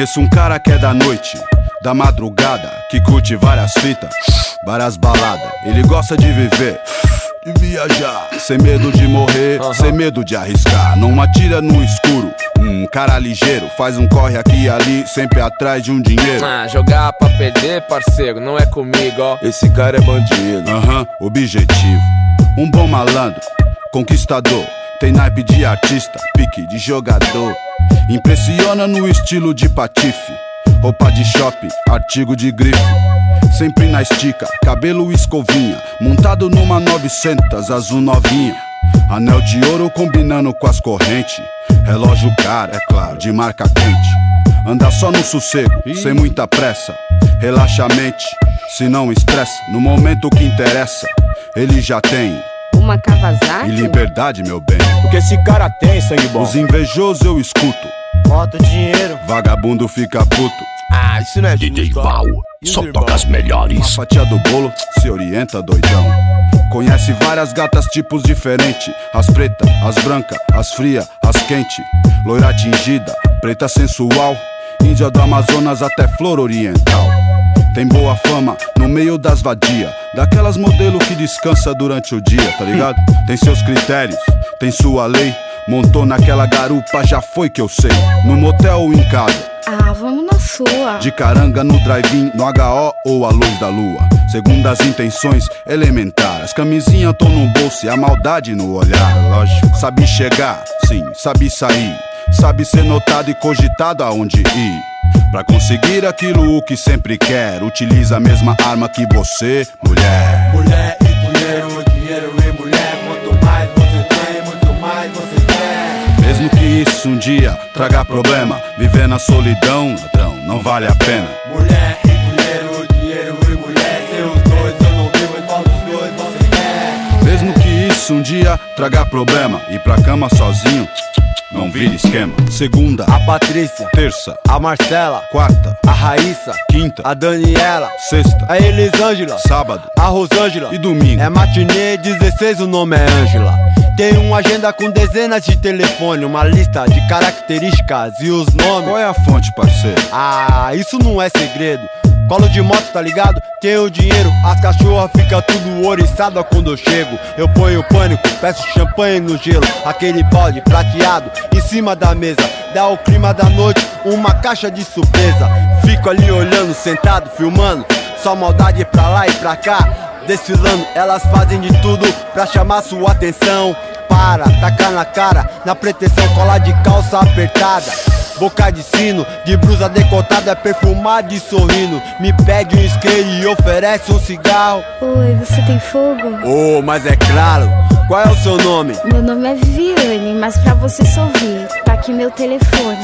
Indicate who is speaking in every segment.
Speaker 1: Conheço um cara que é da noite, da madrugada, que curte várias fitas, várias baladas. Ele gosta de viver, de viajar, sem medo de morrer, sem medo de arriscar. Não atira no escuro, cara ligeiro, faz um corre aqui e ali, sempre atrás de um dinheiro.
Speaker 2: Jogar pra perder, parceiro, não é comigo, ó.
Speaker 3: Esse cara é bandido.
Speaker 1: Objetivo, um bom malandro, conquistador. Tem naipe de artista, pique de jogador. Impressiona no estilo de patife, roupa de shopping, artigo de grife. Sempre na estica, cabelo escovinha, montado numa 900 azul novinha. Anel de ouro combinando com as correntes. Relógio caro, é claro, de marca quente. Anda só no sossego, sem muita pressa. Relaxa a mente, se não estressa. No momento que interessa, ele já tem
Speaker 4: uma Kawasaki
Speaker 1: e liberdade, meu bem.
Speaker 3: O que esse cara tem, sangue bom?
Speaker 1: Os invejosos eu escuto,
Speaker 3: bota dinheiro,
Speaker 1: vagabundo fica puto.
Speaker 3: Isso não é
Speaker 5: DJ Val, só toca as melhores.
Speaker 1: A fatia do bolo se orienta, doidão. Conhece várias gatas, tipos diferentes. As pretas, as brancas, as frias, as quentes. Loira tingida, preta sensual. Índia do Amazonas até flor oriental. Tem boa fama no meio das vadias, daquelas modelo que descansa durante o dia, tá ligado? Tem seus critérios, tem sua lei. Montou naquela garupa, já foi que eu sei. No motel ou em casa,
Speaker 4: vamos na sua.
Speaker 1: de caranga no drive-in, no HO ou a luz da lua. Segundo as intenções elementares, camisinha tô no bolso e a maldade no olhar. Lógico, sabe chegar, sim, sabe sair. Sabe ser notado e cogitado aonde ir. Pra conseguir aquilo o que sempre quer, utiliza a mesma arma que você, mulher.
Speaker 3: Mulher e dinheiro, dinheiro e mulher. Quanto mais você tem, muito mais você quer.
Speaker 1: Mesmo que isso um dia traga problema, viver na solidão, ladrão, não vale a pena.
Speaker 3: Mulher e dinheiro, dinheiro e mulher. Seus dois eu não vivo, qual dos dois você quer?
Speaker 1: Mesmo que isso um dia traga problema, ir pra cama sozinho, não vira esquema. Segunda,
Speaker 3: A Patrícia,
Speaker 1: terça,
Speaker 3: a Marcela,
Speaker 1: quarta,
Speaker 3: a Raíssa,
Speaker 1: quinta,
Speaker 3: a Daniela,
Speaker 1: sexta,
Speaker 3: a Elisângela,
Speaker 1: sábado
Speaker 3: a Rosângela
Speaker 1: e domingo.
Speaker 3: É matinê 16, o nome é Ângela. Tem uma agenda com dezenas de telefone, uma lista de características e os nomes.
Speaker 1: Qual é a fonte, parceiro?
Speaker 3: Isso não é segredo. Colo de moto, tá ligado? Tenho dinheiro, as cachorras ficam tudo oriçada quando eu chego. Eu ponho pânico, peço champanhe no gelo. Aquele balde prateado em cima da mesa. Dá o clima da noite, uma caixa de surpresa. Fico ali olhando, sentado, filmando. Só maldade pra lá e pra cá, desfilando. Elas fazem de tudo pra chamar sua atenção. Para, tacar na cara, na pretensão, colar de calça apertada. Boca de sino, de blusa decotada, perfumada e sorrindo. Me pede um isqueiro e oferece um cigarro.
Speaker 4: Oi, você tem fogo?
Speaker 3: Mas é claro. Qual é o seu nome?
Speaker 4: Meu nome é Viviane, mas pra você só ouvir, tá aqui meu telefone.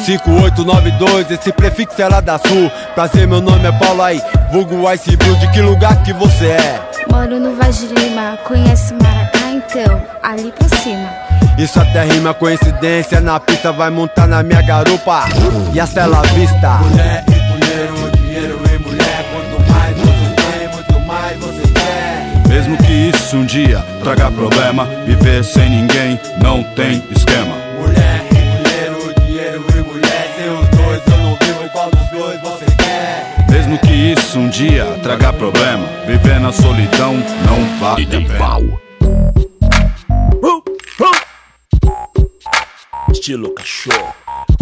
Speaker 3: 5892, esse prefixo é lá da Sul. Prazer, meu nome é Paulo aí, vulgo Ice Blue. De que lugar que você é?
Speaker 4: Moro no Vaz de Lima, conhece Maracá então? Ali pra cima.
Speaker 3: Isso até rima, coincidência. Na pista vai montar na minha garupa e hasta la vista. Mulher e dinheiro, dinheiro e mulher. Quanto mais você tem, muito mais você quer.
Speaker 1: Mesmo que isso um dia traga problema, viver sem ninguém não tem esquema.
Speaker 3: Mulher e dinheiro, dinheiro e mulher. Seus dois eu não vivo, qual dos dois você quer?
Speaker 1: Mesmo que isso um dia traga problema, viver na solidão não vale a
Speaker 5: DJ
Speaker 1: pena.
Speaker 5: Val. Estilo cachorro.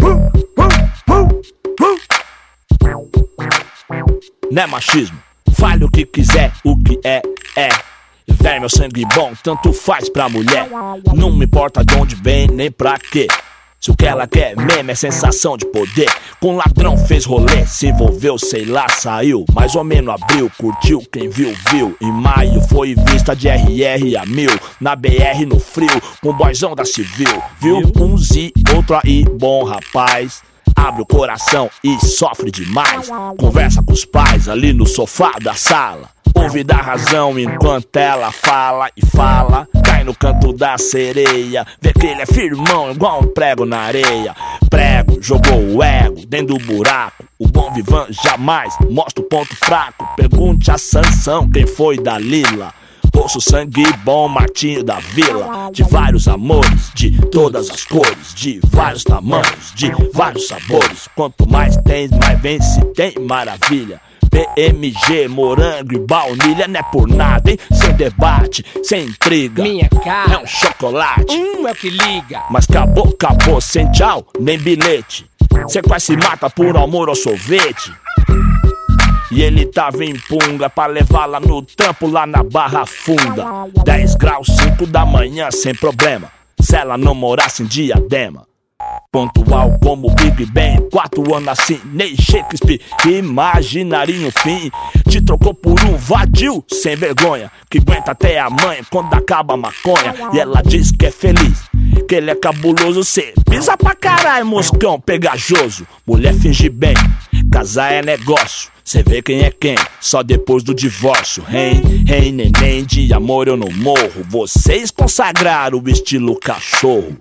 Speaker 5: Não é machismo, fale o que quiser, o que é. Véi, meu sangue bom, tanto faz pra mulher. Não me importa de onde vem, nem pra quê. Se o que ela quer mesmo é sensação de poder. Com ladrão fez rolê, se envolveu, sei lá, saiu. Mais ou menos abril, curtiu, quem viu, viu. Em maio foi vista de RR a 1000. Na BR no frio, com o boyzão da civil. Viu um Z, outro aí, bom rapaz. Abre o coração e sofre demais. Conversa com os pais ali no sofá da sala. Ouve da razão enquanto ela fala e fala. Cai no canto da sereia. Vê que ele é firmão igual um prego na areia. Prego, jogou o ego dentro do buraco. O bom vivan jamais mostra o ponto fraco. Pergunte a Sansão quem foi Dalila. Poço sangue bom, Martinho da Vila. De vários amores, de todas as cores, de vários tamanhos, de vários sabores. Quanto mais tem, mais vem, se tem maravilha. PMG, morango e baunilha, não é por nada, hein? Sem debate, sem intriga.
Speaker 2: Minha cara
Speaker 5: é um chocolate,
Speaker 2: é o que liga.
Speaker 5: mas acabou, sem tchau, nem bilhete. Cê quase se mata por amor ao sorvete. E ele tava em punga pra levar lá no trampo, lá na Barra Funda. 10 graus, 5 da manhã, sem problema, se ela não morasse em Diadema. Pontual como Big Ben, 4 anos assinei Shakespeare, imaginaria um fim. Te trocou por um vadio sem vergonha, que aguenta até amanhã quando acaba a maconha. E ela diz que é feliz, que ele é cabuloso. Cê pisa pra caralho, moscão pegajoso. Mulher finge bem, casar é negócio. Cê vê quem é quem, só depois do divórcio. Neném, de amor eu não morro. Vocês consagraram o estilo cachorro.